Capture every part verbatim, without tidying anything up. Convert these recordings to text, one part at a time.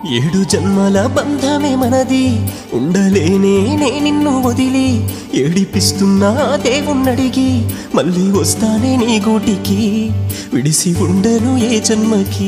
ఏడు జన్మల బంధమే మనది, ఉండలేనే నే నిన్ను వదిలి. ఏడిపిస్తున్నా దేవుణ్ణడిగి, మళ్ళీ వస్తానే నీ గూటికి, విడిసి ఉండను ఏ జన్మకి.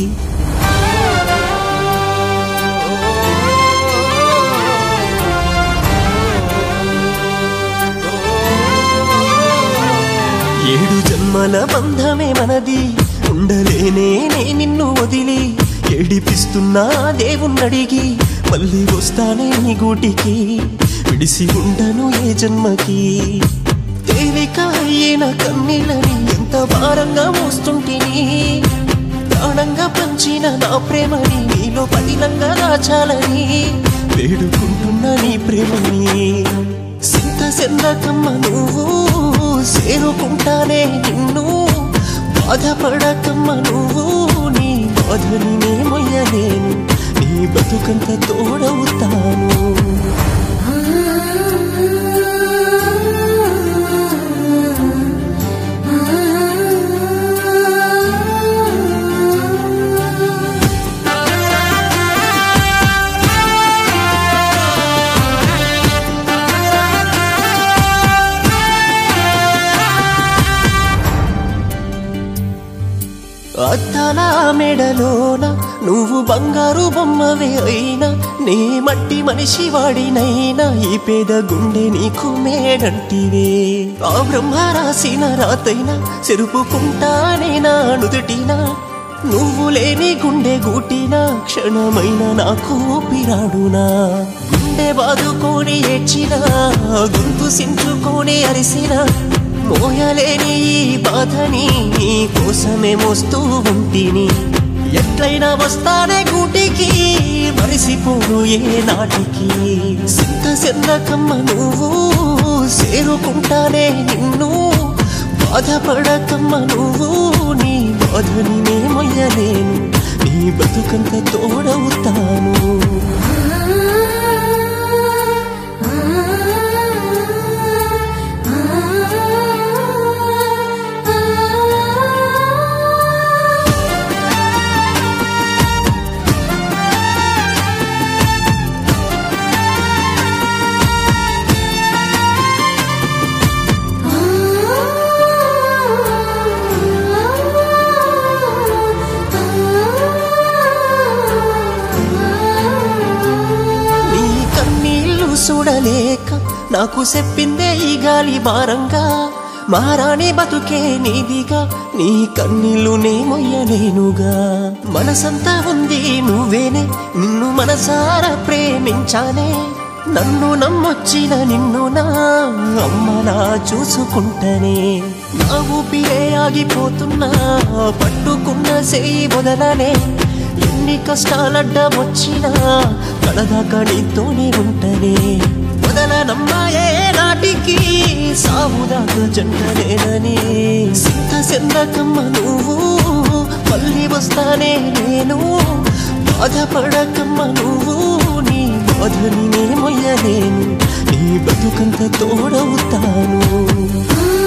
ఏడు జన్మల బంధమే మనది, ఉండలేనే నే నిన్ను వదిలి. ఏడిపిస్తున్నా దేవుణ్ణడిగి, మళ్ళీ వస్తానే నీ గూటికి, విడిసి ఉండను ఏ జన్మకి. తేలిక అయిన కన్నీళ్ళని ఎంత భారంగా మోస్తుంటిని, ప్రాణంగా పంచిన నా ప్రేమని నీలో పదిలంగా దాచాలని వేడుకుంటున్న నీ ప్రేమని. సింత సెందకమ్మ నువ్వు, సేరుకుంటానే నిన్ను. బాధపడకమ్మ నువ్వు, నీ బాధని నే మొయ్యలేను, నీ బతుకంత తోడవుతాను. అద్దాల మెడలోన నువ్వు బంగారు బొమ్మవే అయినా, నే మట్టి మనిషి వాడినైనా ఈ పేద గుండె నీకు మేడంటివే. ఆ బ్రహ్మ రాసిన రాతైనా చెరుపుకుంటానే నా నుదుటినా, నువ్వు లేని గుండె గూటినా క్షణమైన నాకు ఊపిరాడునా. గుండె బాదుకొని ఏడ్చినా, గొంతు సించుకొని అరిసినా, మోయలేని ఈ బాధని నీ కోసమే మోస్తూ ఉంటిని. ఎట్లయినా వస్తానే గూటికి, మరిసిపోను ఏ నాటికి. సింత సెందకమ్మ నువ్వు, సేరుకుంటానే నిన్ను. బాధపడకమ్మ నువ్వు, నీ బాధని నే మొయ్యలేను, నీ బతుకంత తోడవుతాను. చూడలేక నాకు చెప్పిందే ఈ గాలి భారంగా, మారాని బతుకే నీదిగా, నీ కన్నీళ్ళు నే మొయ్యలేనుగా. మనసంతా ఉంది నువ్వేనే, నిన్ను మనసారా ప్రేమించానే. నన్ను నమ్మొచ్చిన నిన్ను నా అమ్మలా చూసుకుంటనే. నా ఊపిరే ఆగిపోతున్నా, పట్టుకున్న చేయి వదలనే. ఎన్ని కష్టాలడ్డమొచ్చినా కలదాకా నీతోనే ఉంటనే. వదలనమ్మాయే నాటికి, సావుదాకా జంటనేనని. సింత సెందకమ్మ నువ్వు, మళ్ళీ వస్తానే నేను. బాధపడకమ్మ నువ్వు, నీ బాధని నే మొయ్యలేను, నీ బతుకంత తోడవుతాను.